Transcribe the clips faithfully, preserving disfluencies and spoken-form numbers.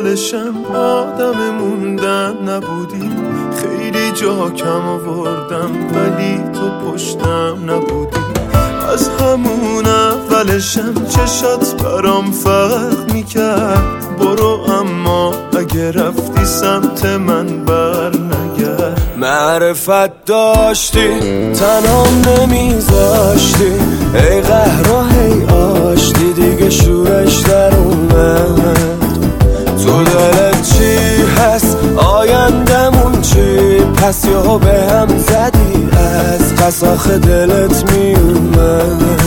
اولشم آدم موندن نبودی، خیلی جا کم آوردم ولی تو پشتم نبودی. از همون اولشم چشات برام فرق میکرد، برو اما اگه رفتی سمت من بر نگرد. معرفت داشتی تنام نمیذاشتی، ای قهر و هی آشتی دیگه شورش در اومد. تو دلت چی هست آیندمون چی، پس یهو به هم زدی از قساخ دلت میومد.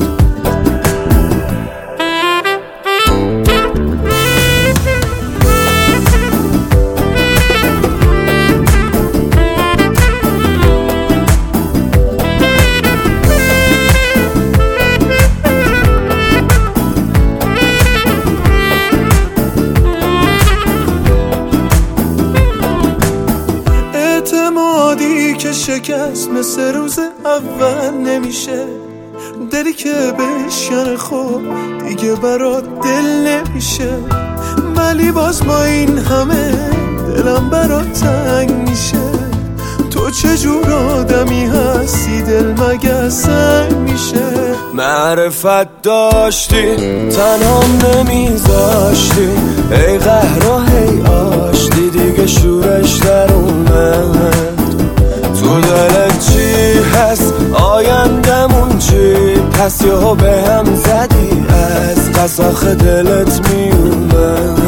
اعتمادی که شکست مثل روز اول نمیشه، دلی که بشکن خود دیگه برات دل نمیشه. ولی باز با این همه دلم برات تنگ میشه. تو چجور آدمی هستی دل مگه سنگ میشه. معرفت داشتی تنام نمیذاشتی، ای قهر و هی آشتی دیگه شورش در اومد. تو دلت چی هست آیندمون چی، پس یهو به هم زدی از قساخ دلت میومد.